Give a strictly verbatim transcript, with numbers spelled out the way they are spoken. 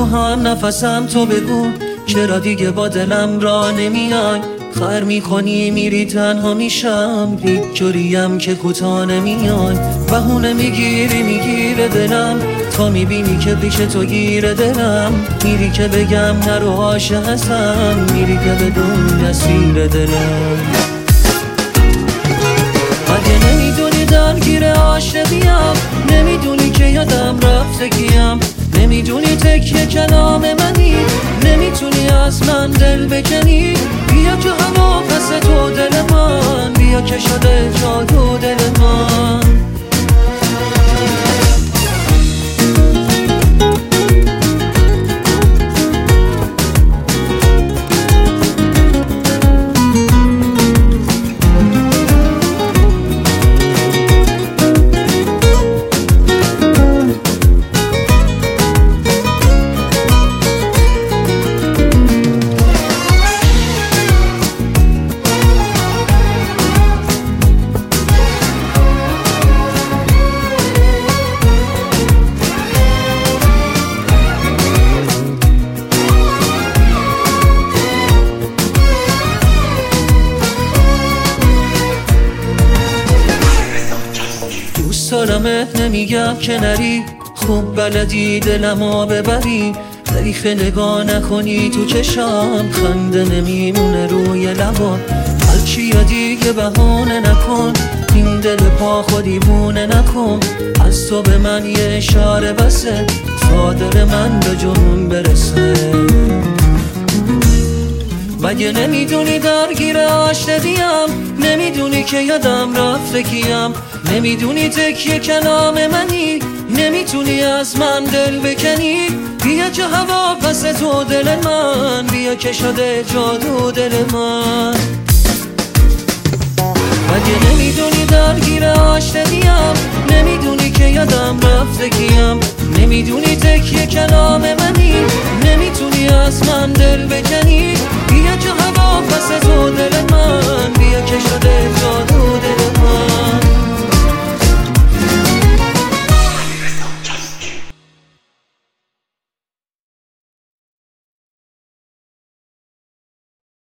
هم نفسم تو بگو چرا دیگه با دلم را نمیای؟ خیر میکنی میری تنها میشم، هیچ جوریم که کوتاه نمیای. بهونه میگیری میگیره دلم، تا میبینی که پیش تو گیره دلم. میری که بگم نرو عاشق هستم، میری که بدون اسیر دلم. مگه نمیدونی درگیر عاشقیم؟ نمیدونی که یادم رفته کیم؟ نمیدونی تکیه کلام منی؟ نمیتونی از من دل بکنی؟ بیا که هوا پس تو دل من، بیا که شده جادو دل من. دارمت نمیگم که نری، خوب بلدی دلمو ببری. حیف نگاه نکنی تو چشام، خنده نمیمونه روی لبان. هرچی یا دیگه بهانه نکن، این دل پا خودی بونه نکن. از تو به من یه اشاره بسه، تا دل من به جنون برسه. مگه نمیدونی درگیر عاشقیم؟ نمیدونی که یادم رفته کیم؟ نمیدونی تکیه کلام منی؟ نمیتونی از من دل بکنی؟ بیا که هوا پس تو دل من، بیا که شده جادو دل من. مگه نمیدونی درگیر عاشقیم؟ نمیدونی که یادم رفته کیم؟ نمیدونی تکیه کلام منی؟ نمیتونی از من دل بکنی؟ بیا که هوا پس